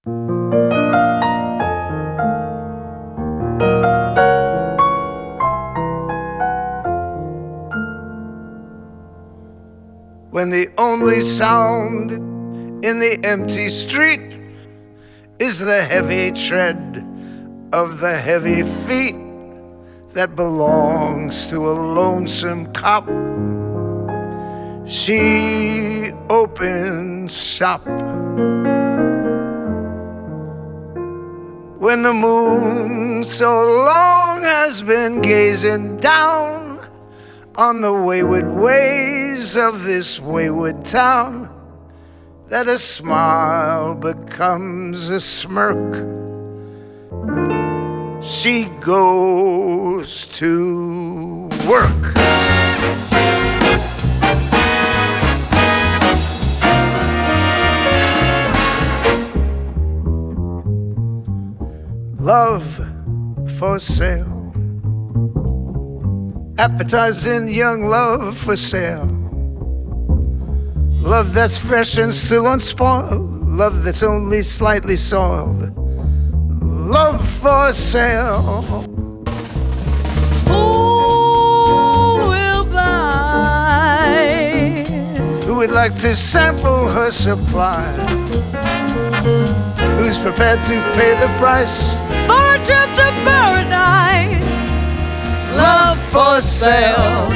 When the only sound in the empty street is the heavy tread of the heavy feet that belongs to a lonesome cop, she opens shop. When the moon so long has been gazing down on the wayward ways of this wayward town, that a smile becomes a smirk, she goes to work. Love for sale, appetizing young love for sale. Love that's fresh and still unspoiled, love that's only slightly soiled. Love for sale. Who will buy? Who would like to sample her supply? Who's prepared to pay the price For a trip to paradise? Love for sale.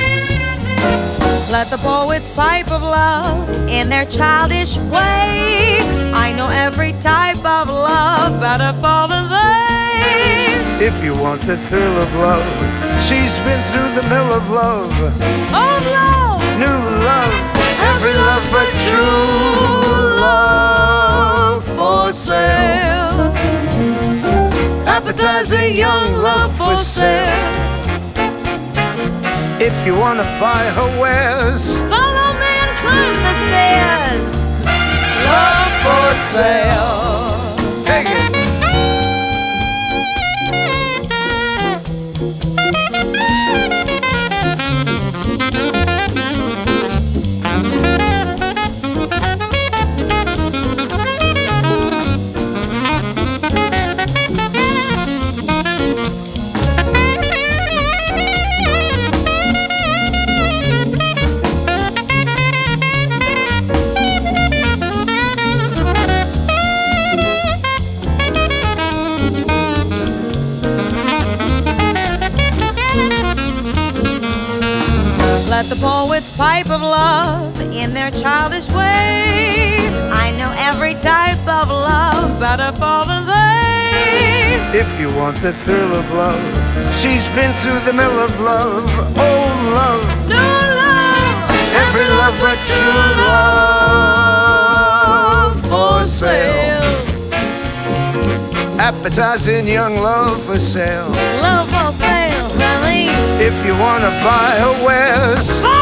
Let the poets pipe of love in their childish way. I know every type of love better far than they. if you want the thrill of love. She's been through the mill of love. Old love, New love, every love but true love for sale. Appetizing young love for sale. If you wanna buy her wares, follow me and climb the stairs. Love for sale. take it. Let the poets pipe of love in their childish way. I know every type of love better far than they. If you want the thrill of love, she's been through the mill of love. Old love, New love, every love but true love for sale. Appetizing young love for sale. Love for sale, honey. If you wanna buy her wares,